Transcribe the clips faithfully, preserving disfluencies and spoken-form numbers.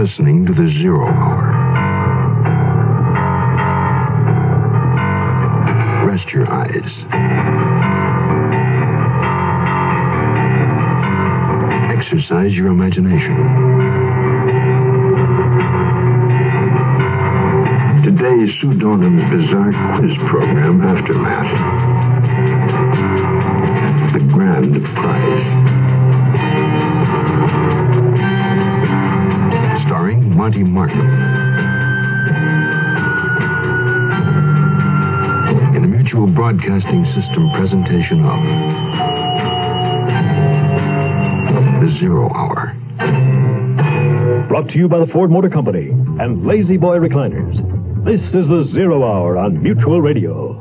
listening to the Zero Hour. Rest your eyes. Exercise your imagination. Today, Sue Dornan's bizarre quiz program, Aftermath. The Grand Prize. Starring Monty Markham. In a Mutual Broadcasting System presentation of The Zero Hour. Brought to you by the Ford Motor Company and Lazy Boy Recliners. This is The Zero Hour on Mutual Radio.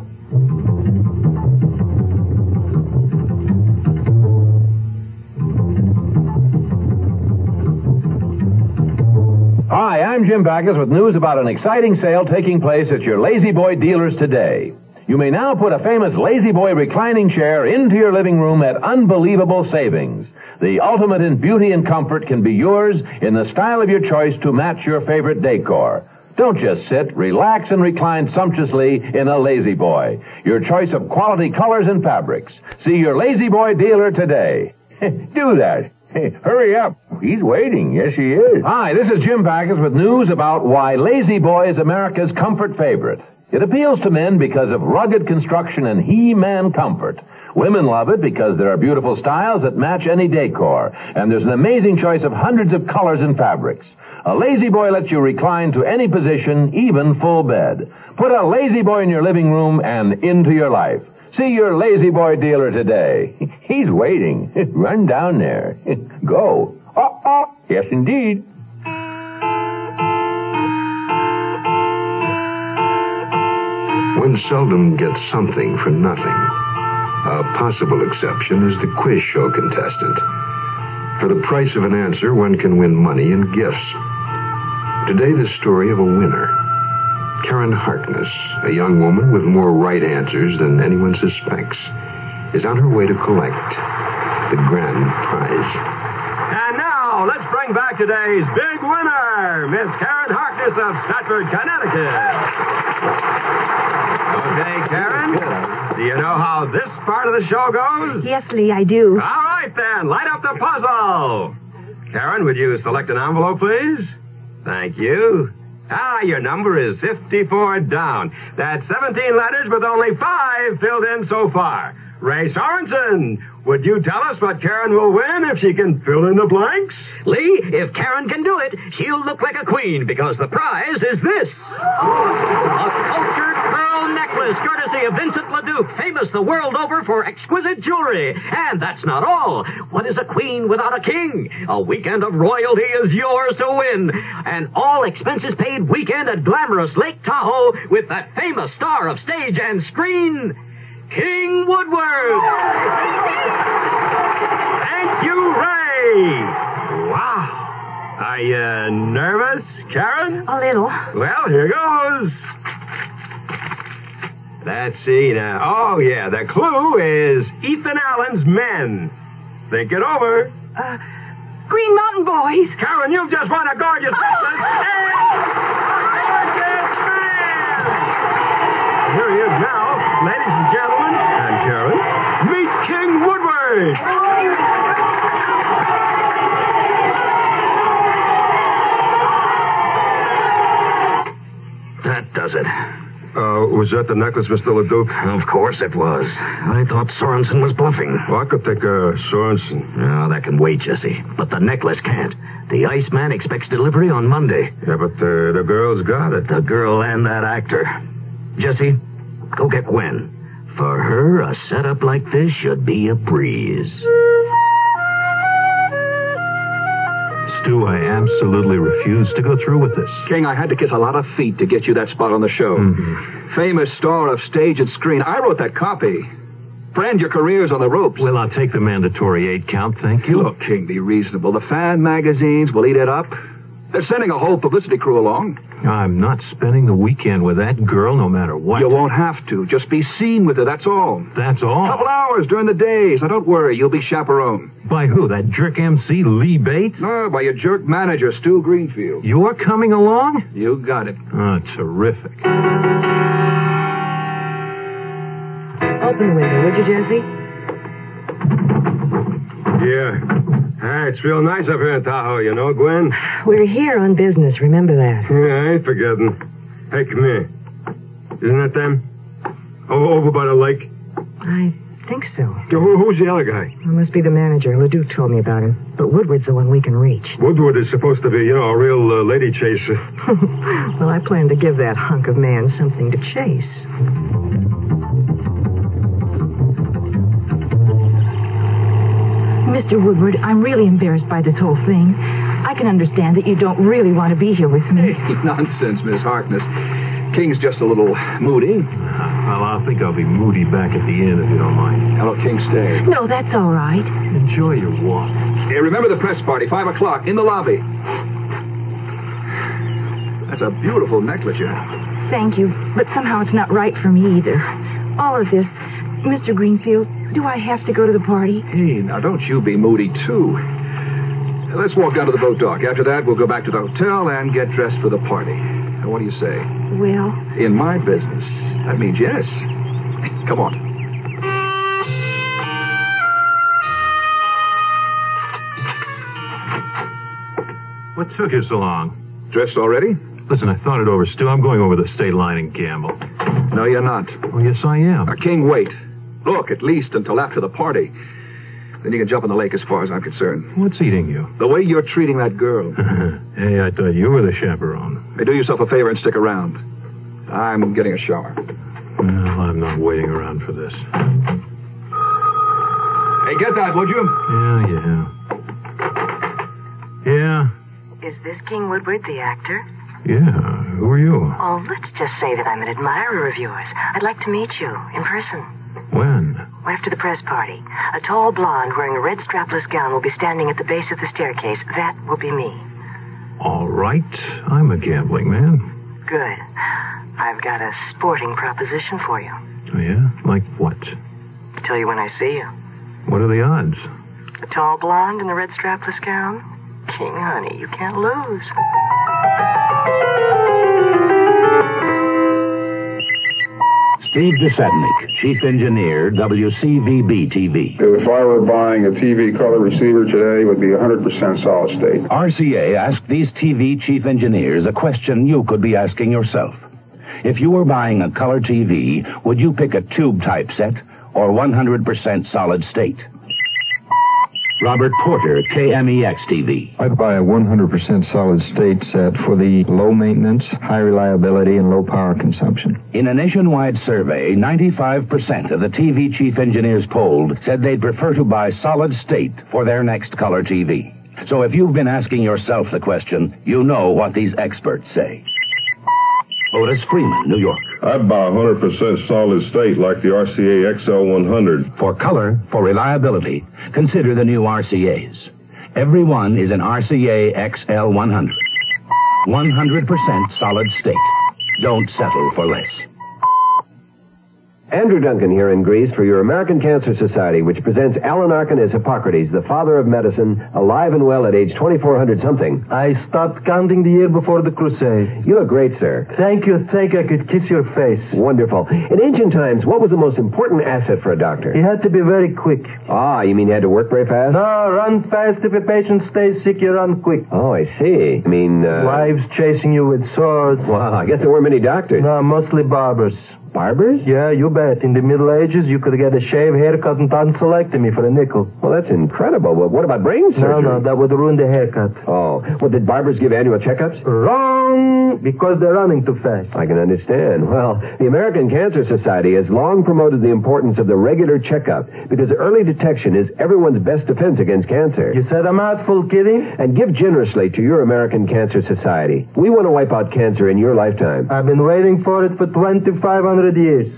Hi, I'm Jim Backus with news about an exciting sale taking place at your Lazy Boy dealers today. You may now put a famous Lazy Boy reclining chair into your living room at unbelievable savings. The ultimate in beauty and comfort can be yours in the style of your choice to match your favorite decor. Don't just sit, relax, and recline sumptuously in a Lazy Boy. Your choice of quality colors and fabrics. See your Lazy Boy dealer today. Do that. Hurry up. He's waiting. Yes, he is. Hi, this is Jim Backus with news about why Lazy Boy is America's comfort favorite. It appeals to men because of rugged construction and He-Man comfort. Women love it because there are beautiful styles that match any decor, and there's an amazing choice of hundreds of colors and fabrics. A Lazy Boy lets you recline to any position, even full bed. Put a Lazy Boy in your living room and into your life. See your Lazy Boy dealer today. He's waiting. Run down there. Go. Oh, oh. Yes, indeed. One seldom gets something for nothing. A possible exception is the quiz show contestant. For the price of an answer, one can win money and gifts. Today, the story of a winner. Karen Harkness, a young woman with more right answers than anyone suspects, is on her way to collect the grand prize. And now, let's bring back today's big winner, Miss Karen Harkness of Stratford, Connecticut. Okay, Karen, do you know how this part of the show goes? Yes, Lee, I do. All right, then. Light up the puzzle. Karen, would you select an envelope, please? Thank you. Ah, your number is fifty-four down. That's seventeen letters with only five filled in so far. Ray Sorensen, would you tell us what Karen will win if she can fill in the blanks? Lee, if Karen can do it, she'll look like a queen because the prize is this. A sculptured pearl necklace courtesy of Vincent LeDuc, famous the world over for exquisite jewelry. And that's not all. What is a queen without a king? A weekend of royalty is yours to win. An all expenses paid weekend at glamorous Lake Tahoe with that famous star of stage and screen, King Woodward. Thank you, Ray. Wow. Are you nervous, Karen? A little. Well, here goes. Let's see now. Oh, yeah, the clue is Ethan Allen's Men. Think it over. Uh, Green Mountain Boys. Karen, you've just won a gorgeous necklace. Here he is now. Ladies and gentlemen, and Karen, meet King Woodward. That does it. Uh, was that the necklace, Mister LeDuc? Of course it was. I thought Sorensen was bluffing. Well, I could take uh, Sorensen. Oh, that can wait, Jesse. But the necklace can't. The Iceman expects delivery on Monday. Yeah, but uh, the girl's got it. The girl and that actor. Jesse, go get Gwen. For her, a setup like this should be a breeze. Stu, I absolutely refuse to go through with this. King, I had to kiss a lot of feet to get you that spot on the show. Mm-hmm. Famous star of stage and screen. I wrote that copy. Friend, your career's on the ropes. Well, I'll take the mandatory eight count, thank you. Look, King, be reasonable. The fan magazines will eat it up. They're sending a whole publicity crew along. I'm not spending the weekend with that girl no matter what. You won't have to. Just be seen with her, that's all. That's all? A couple hours during the days. Now, don't worry. You'll be chaperoned. By who? That jerk M C, Lee Bates? No, by your jerk manager, Stu Greenfield. You're coming along? You got it. Oh, terrific. Open the window, would you, Jesse? Yeah. Ah, it's real nice up here in Tahoe, you know, Gwen? We're here on business, remember that. Yeah, I ain't forgetting. Hey, come here. Isn't that them? Over, over by the lake? I think so. Who, who's the other guy? It must be the manager. Leduc told me about him. But Woodward's the one we can reach. Woodward is supposed to be, you know, a real uh, lady chaser. Well, I plan to give that hunk of man something to chase. Mister Woodward, I'm really embarrassed by this whole thing. I can understand that you don't really want to be here with me. Hey, nonsense, Miss Harkness. King's just a little moody. Well, I think I'll be moody back at the inn if you don't mind. Hello, King, stay. No, that's all right. Enjoy your walk. Hey, remember the press party, five o'clock, in the lobby. That's a beautiful necklace you have. Thank you, but somehow it's not right for me either. All of this. Mister Greenfield, do I have to go to the party? Hey, now don't you be moody, too. Let's walk down to the boat dock. After that, we'll go back to the hotel and get dressed for the party. Now, what do you say? Well... In my business, that means yes. Come on. What took you so long? Dressed already? Listen, I thought it over, Stu. I'm going over the state line and gamble. No, you're not. Oh, yes, I am. Now, King, wait. Look, at least until after the party. Then you can jump in the lake as far as I'm concerned. What's eating you? The way you're treating that girl. Hey, I thought you were the chaperone. Hey, do yourself a favor and stick around. I'm getting a shower. Well, I'm not waiting around for this. Hey, get that, would you? Yeah, yeah. Yeah. Is this King Woodward, the actor? Yeah. Who are you? Oh, let's just say that I'm an admirer of yours. I'd like to meet you in person. When? After the press party. A tall blonde wearing a red strapless gown will be standing at the base of the staircase. That will be me. All right. I'm a gambling man. Good. I've got a sporting proposition for you. Oh, yeah? Like what? Tell you when I see you. What are the odds? A tall blonde in the red strapless gown? King, honey, you can't lose. Steve DeSetnik, Chief Engineer, W C V B T V. If I were buying a T V color receiver today, it would be one hundred percent solid state. R C A asked these T V chief engineers a question you could be asking yourself. If you were buying a color T V, would you pick a tube typeset or one hundred percent solid state? Robert Porter, K M E X T V. I'd buy a one hundred percent solid state set for the low maintenance, high reliability, and low power consumption. In a nationwide survey, ninety-five percent of the T V chief engineers polled said they'd prefer to buy solid state for their next color T V. So if you've been asking yourself the question, you know what these experts say. Otis Freeman, New York. I'd buy one hundred percent solid state like the R C A X L one hundred. For color, for reliability, consider the new R C As. Every one is an R C A X L one hundred. one hundred percent solid state. Don't settle for less. Andrew Duncan here in Greece for your American Cancer Society, which presents Alan Arkin as Hippocrates, the father of medicine, alive and well at age twenty-four hundred something. I stopped counting the year before the crusade. You look great, sir. Thank you. Think I could kiss your face. Wonderful. In ancient times, what was the most important asset for a doctor? He had to be very quick. Ah, you mean he had to work very fast? No, run fast. If a patient stays sick, you run quick. Oh, I see. I mean, uh... wives chasing you with swords. Wow, I guess there weren't many doctors. No, mostly barbers. Barbers? Yeah, you bet. In the Middle Ages, you could get a shave, haircut, and tonsillectomy for a nickel. Well, that's incredible. But what about brain surgery? No, no, that would ruin the haircut. Oh. Well, did barbers give annual checkups? Wrong! Because they're running too fast. I can understand. Well, the American Cancer Society has long promoted the importance of the regular checkup because early detection is everyone's best defense against cancer. You said a mouthful, kitty? And give generously to your American Cancer Society. We want to wipe out cancer in your lifetime. I've been waiting for it for twenty-five hundred years.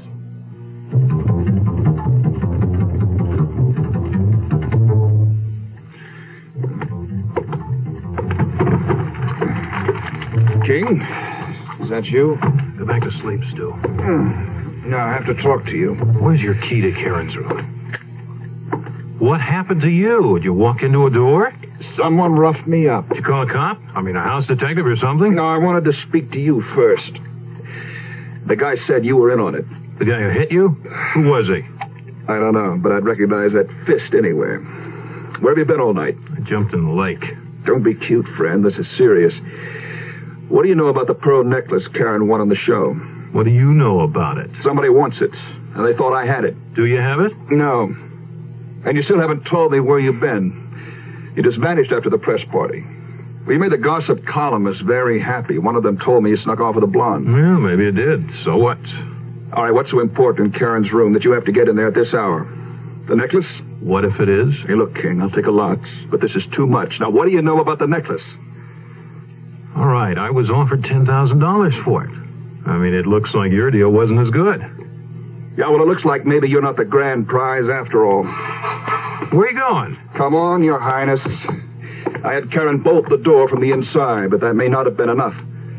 King, is that you? Go back to sleep, Stu. Hmm. No, I have to talk to you. Where's your key to Karen's room? What happened to you? Did you walk into a door? Someone roughed me up. Did you call a cop? I mean, a house detective or something? No, I wanted to speak to you first. The guy said you were in on it. The guy who hit you? Who was he? I don't know, but I'd recognize that fist anywhere. Where have you been all night? I jumped in the lake. Don't be cute, friend. This is serious. What do you know about the pearl necklace Karen won on the show? What do you know about it? Somebody wants it, and they thought I had it. Do you have it? No. And you still haven't told me where you've been. You just vanished after the press party. Well, you made the gossip columnists very happy. One of them told me you snuck off with a blonde. Well, maybe it did. So what? All right, what's so important in Karen's room that you have to get in there at this hour? The necklace? What if it is? Hey, look, King, I'll take a lot, but this is too much. Now, what do you know about the necklace? All right, I was offered ten thousand dollars for it. I mean, it looks like your deal wasn't as good. Yeah, well, it looks like maybe you're not the grand prize after all. Where are you going? Come on, Your Highness. I had Karen bolt the door from the inside, but that may not have been enough.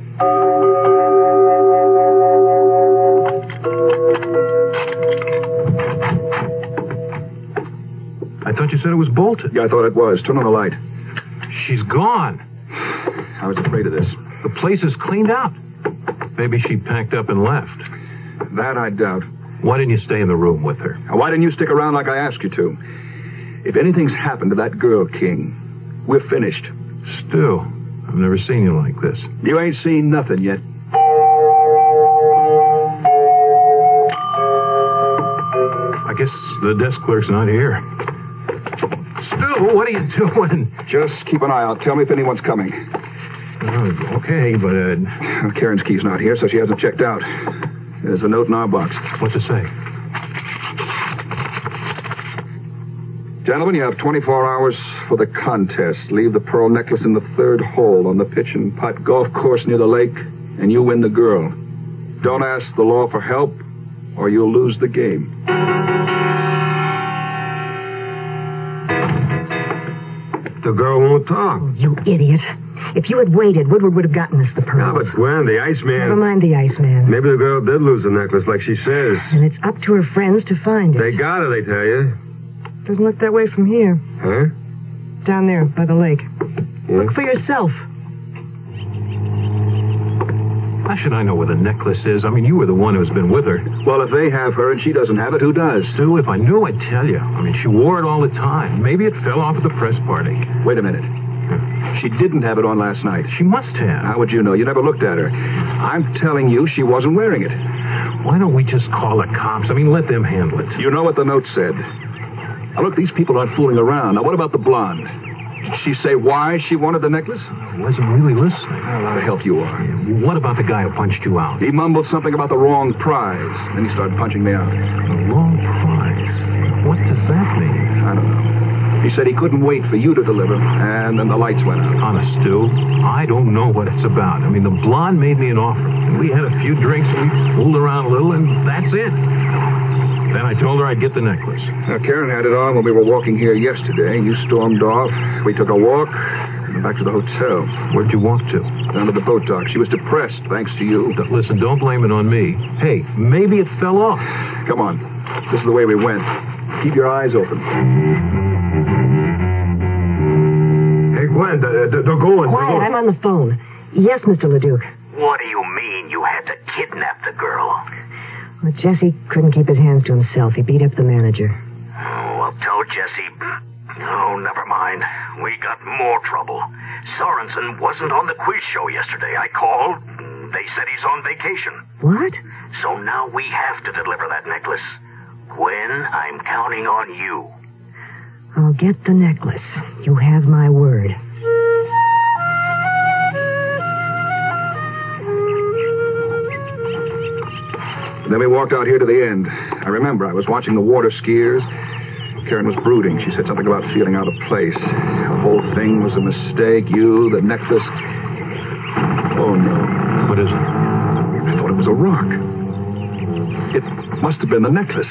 I thought you said it was bolted. Yeah, I thought it was. Turn on the light. She's gone. I was afraid of this. The place is cleaned out. Maybe she packed up and left. That I doubt. Why didn't you stay in the room with her? Why didn't you stick around like I asked you to? If anything's happened to that girl, King, we're finished. Stu, I've never seen you like this. You ain't seen nothing yet. I guess the desk clerk's not here. Stu, what are you doing? Just keep an eye out. Tell me if anyone's coming. Oh, okay, but... Uh... Well, Karen's key's not here, so she hasn't checked out. There's a note in our box. What's it say? Gentlemen, you have twenty-four hours for the contest. Leave the pearl necklace in the third hole on the pitch and putt golf course near the lake, and you win the girl. Don't ask the law for help, or you'll lose the game. The girl won't talk. Oh, you idiot. If you had waited, Woodward would have gotten us the pearls. No, but Gwen, the Iceman... Never mind the Iceman. Maybe the girl did lose the necklace like she says. And it's up to her friends to find it. They got her, they tell you. Doesn't look that way from here. Huh? Down there, by the lake. Yeah. Look for yourself. How should I know where the necklace is? I mean, you were the one who's been with her. Well, if they have her and she doesn't have it, who does? Stu, if I knew, I'd tell you. I mean, she wore it all the time. Maybe it fell off at the press party. Wait a minute. She didn't have it on last night. She must have. How would you know? You never looked at her. I'm telling you, she wasn't wearing it. Why don't we just call the cops? I mean, let them handle it. You know what the note said. Now, look, these people aren't fooling around. Now, what about the blonde? Did she say why she wanted the necklace? I wasn't really listening. Well, how the help you are. Yeah, what about the guy who punched you out? He mumbled something about the wrong prize. Then he started punching me out. The wrong prize? What does that mean? I don't know. He said he couldn't wait for you to deliver, and then the lights went out. Honest, Stu, I don't know what it's about. I mean, the blonde made me an offer, and we had a few drinks, and we fooled around a little, and that's it. Then I told her I'd get the necklace. Now, Karen had it on when we were walking here yesterday. You stormed off. We took a walk, and back to the hotel. Where'd you walk to? Down to the boat dock. She was depressed, thanks to you. Listen, don't blame it on me. Hey, maybe it fell off. Come on. This is the way we went. Keep your eyes open. Hey, Gwen, they're, they're going. Quiet, they're going. I'm on the phone. Yes, Mister Leduc. What do you mean you had to kidnap the girl? Well, Jesse couldn't keep his hands to himself. He beat up the manager. Oh, I'll tell Jesse. Oh, never mind. We got more trouble. Sorensen wasn't on the quiz show yesterday. I called. They said he's on vacation. What? So now we have to deliver that necklace. Gwen, I'm counting on you. I'll get the necklace. You have my word. Then we walked out here to the end. I remember I was watching the water skiers. Karen was brooding. She said something about feeling out of place. The whole thing was a mistake. You, the necklace. Oh, no. What is it? I thought it was a rock. It must have been the necklace.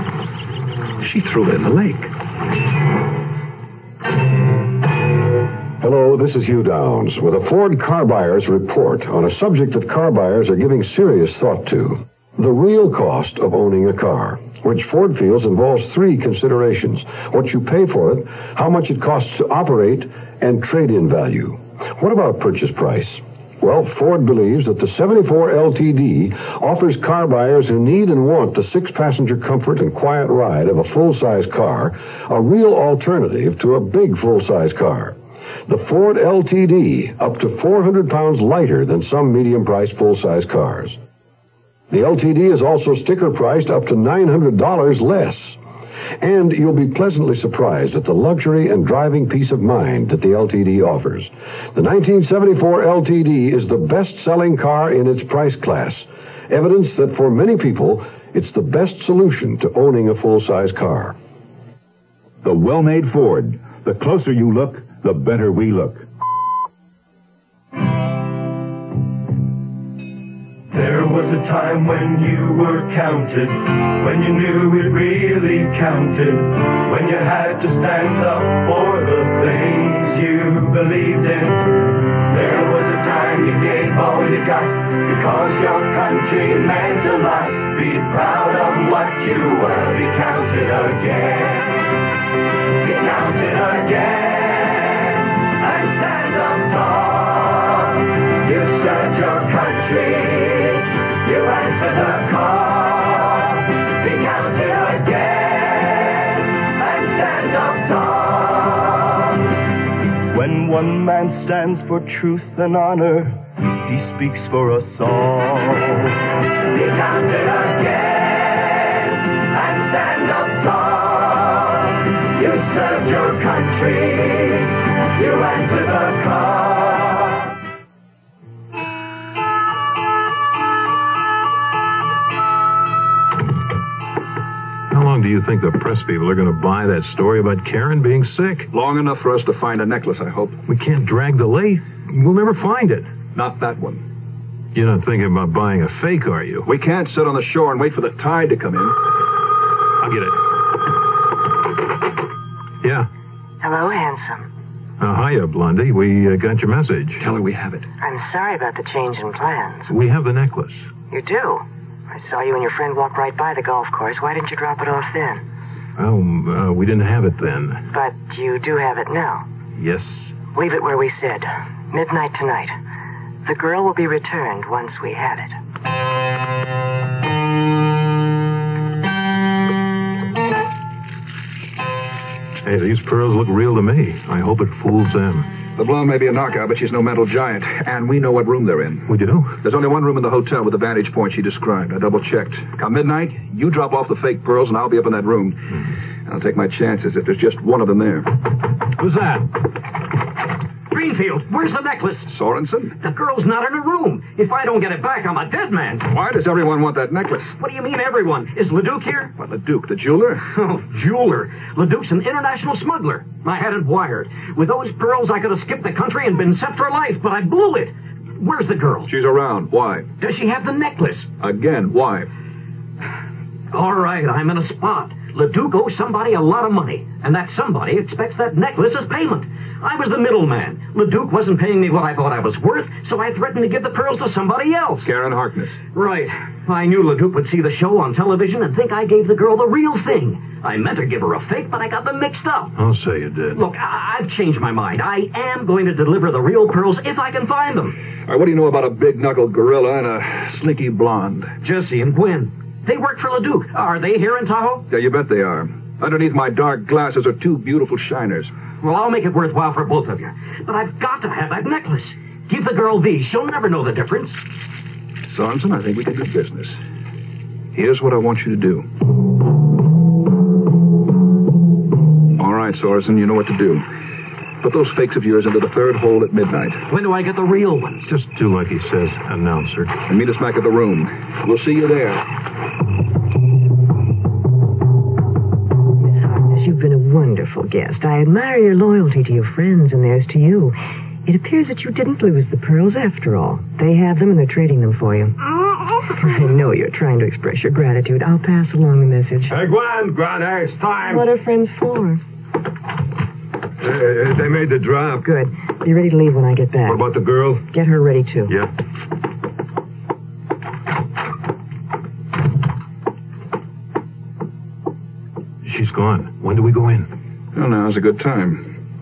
She threw it in the lake. Hello, this is Hugh Downs with a Ford Car Buyers Report on a subject that car buyers are giving serious thought to. The real cost of owning a car, which Ford feels involves three considerations. What you pay for it, how much it costs to operate, and trade-in value. What about purchase price? Well, Ford believes that the seventy-four L T D offers car buyers who need and want the six-passenger comfort and quiet ride of a full-size car a real alternative to a big full-size car. The Ford L T D, up to four hundred pounds lighter than some medium-priced full-size cars. The L T D is also sticker-priced up to nine hundred dollars less. And you'll be pleasantly surprised at the luxury and driving peace of mind that the L T D offers. The nineteen seventy-four L T D is the best-selling car in its price class. Evidence that for many people, it's the best solution to owning a full-size car. The well-made Ford. The closer you look, the better we look. There was a time when you were counted, when you knew it really counted, when you had to stand up for the things you believed in. There was a time you gave all you got, because your country meant a lot. Be proud of what you were, be counted again. Be counted again, and stand up tall. You served your country. You answer the call, be counted again, and stand up tall. When one man stands for truth and honor, he speaks for us all. Be counted again, and stand up tall. You served your country, you answer the call. How long do you think the press people are going to buy that story about Karen being sick? Long enough for us to find a necklace, I hope. We can't drag the lathe. We'll never find it. Not that one. You're not thinking about buying a fake, are you? We can't sit on the shore and wait for the tide to come in. I'll get it. Yeah. Hello, handsome. Uh, hiya, Blondie. We uh, got your message. Tell her we have it. I'm sorry about the change in plans. We have the necklace. You do? I saw you and your friend walk right by the golf course. Why didn't you drop it off then? Oh, uh, we didn't have it then. But you do have it now. Yes. Leave it where we said. Midnight tonight. The girl will be returned once we have it. Hey, these pearls look real to me. I hope it fools them. The blonde may be a knockout, but she's no mental giant. And we know what room they're in. We do? There's only one room in the hotel with the vantage point she described. I double-checked. Come midnight, you drop off the fake pearls, and I'll be up in that room. Mm-hmm. I'll take my chances if there's just one of them there. Who's that? Greenfield, where's the necklace? Sorensen? The girl's not in her room. If I don't get it back, I'm a dead man. Why does everyone want that necklace? What do you mean, everyone? Is Leduc here? What, Leduc, the jeweler? Oh, jeweler. Leduc's an international smuggler. I had it wired. With those pearls, I could have skipped the country and been set for life, but I blew it. Where's the girl? She's around. Why? Does she have the necklace? Again, why? All right, I'm in a spot. Leduc owes somebody a lot of money, and that somebody expects that necklace as payment. I was the middleman. Leduc wasn't paying me what I thought I was worth, so I threatened to give the pearls to somebody else. Karen Harkness. Right. I knew Leduc would see the show on television and think I gave the girl the real thing. I meant to give her a fake, but I got them mixed up. I'll say you did. Look, I- I've changed my mind. I am going to deliver the real pearls if I can find them. All right, what do you know about a big-knuckled gorilla and a slinky blonde? Jesse and Gwen. They work for Leduc. Are they here in Tahoe? Yeah, you bet they are. Underneath my dark glasses are two beautiful shiners. Well, I'll make it worthwhile for both of you. But I've got to have that necklace. Give the girl these. She'll never know the difference. Sorensen, I think we can do business. Here's what I want you to do. All right, Sorensen, you know what to do. Put those fakes of yours into the third hole at midnight. When do I get the real ones? Just do like he says, announcer. And meet us back at the room. We'll see you there. You've been a wonderful guest. I admire your loyalty to your friends and theirs to you. It appears that you didn't lose the pearls after all. They have them and they're trading them for you. I know you're trying to express your gratitude. I'll pass along the message. Hey, Gwen, Gwen, hey, it's time. What are friends for? Uh, they made the drop. Good. Be ready to leave when I get back. What about the girl? Get her ready, too. Yeah. She's gone. When do we go in? Well, now's a good time.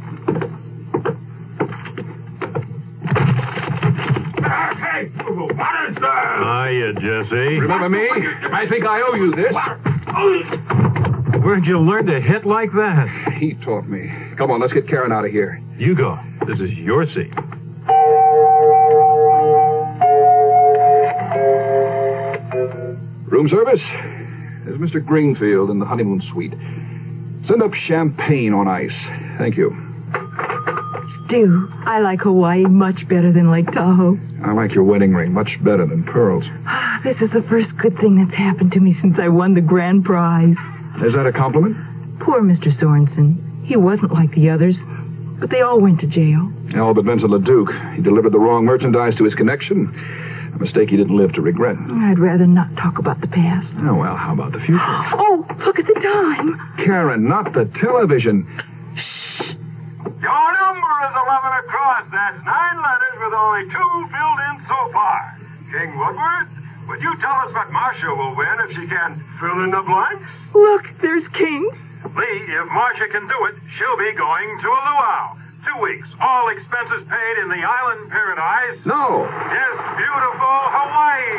Hey, what is that? Hiya, Jesse. Remember me? I think I owe you this. Where'd you learn to hit like that? He taught me. Come on, let's get Karen out of here. You go. This is your seat. Room service? There's Mister Greenfield in the honeymoon suite. Send up champagne on ice. Thank you. Stu, I like Hawaii much better than Lake Tahoe. I like your wedding ring much better than pearls. Ah, this is the first good thing that's happened to me since I won the grand prize. Is that a compliment? Poor Mister Sorensen. He wasn't like the others, but they all went to jail. All but Vincent LeDuc. He delivered the wrong merchandise to his connection. A mistake he didn't live to regret. I'd rather not talk about the past. Oh, well, how about the future? Oh, look at the time. Karen, not the television. Your number is eleven across. That's nine letters with only two filled in so far. King Woodward, would you tell us what Marcia will win if she can fill in the blanks? Look, there's King. Lee, if Marcia can do it, she'll be going to a luau. Two weeks, all expenses paid in the island paradise. No. Yes, beautiful Hawaii.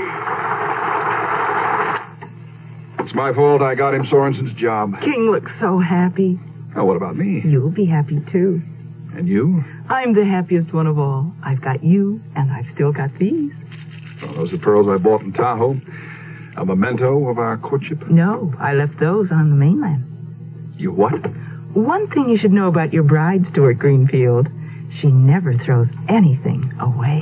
It's my fault I got him Sorensen's job. King looks so happy. Oh, what about me? You'll be happy, too. And you? I'm the happiest one of all. I've got you, and I've still got these. Oh, those are pearls I bought in Tahoe. A memento of our courtship? No, I left those on the mainland. You what? One thing you should know about your bride, Stuart Greenfield. She never throws anything away.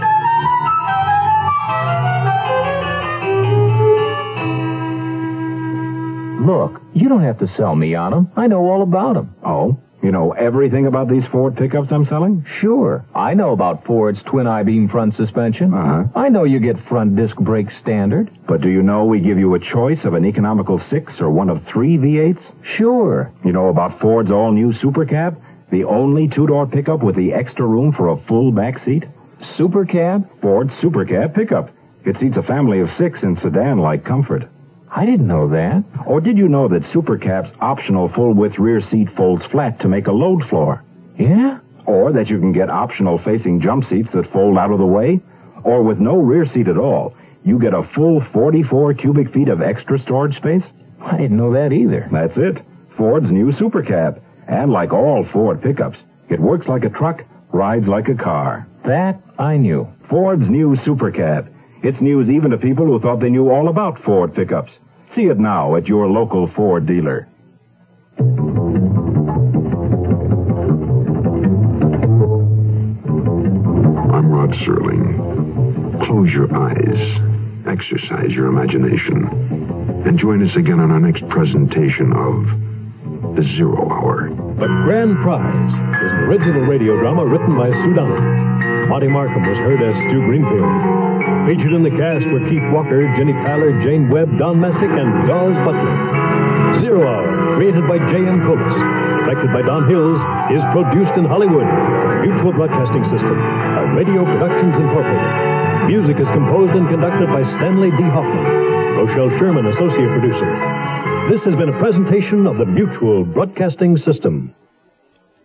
Look, you don't have to sell me on them. I know all about them. Oh? You know everything about these Ford pickups I'm selling? Sure. I know about Ford's twin I-beam front suspension. Uh-huh. I know you get front disc brakes standard. But do you know we give you a choice of an economical six or one of three V eights? Sure. You know about Ford's all-new Super Cab? The only two-door pickup with the extra room for a full back seat? Super Cab? Ford's Super Cab pickup. It seats a family of six in sedan-like comfort. I didn't know that. Or did you know that Super Cab's optional full-width rear seat folds flat to make a load floor? Yeah? Or that you can get optional facing jump seats that fold out of the way? Or with no rear seat at all, you get a full forty-four cubic feet of extra storage space? I didn't know that either. That's it. Ford's new Super Cab. And like all Ford pickups, it works like a truck, rides like a car. That I knew. Ford's new Super Cab. It's news even to people who thought they knew all about Ford pickups. See it now at your local Ford dealer. I'm Rod Serling. Close your eyes, exercise your imagination, and join us again on our next presentation of The Zero Hour. The Grand Prize is an original radio drama written by Sue Donnelly. Monty Markham was heard as Stu Greenfield. Featured in the cast were Keith Walker, Jenny Tyler, Jane Webb, Don Messick, and Dawes Butler. Zero Hour, created by J M. Coates, directed by Don Hills, is produced in Hollywood. Mutual Broadcasting System, a Radio Productions Incorporated. Music is composed and conducted by Stanley D. Hoffman. Rochelle Sherman, associate producer. This has been a presentation of the Mutual Broadcasting System.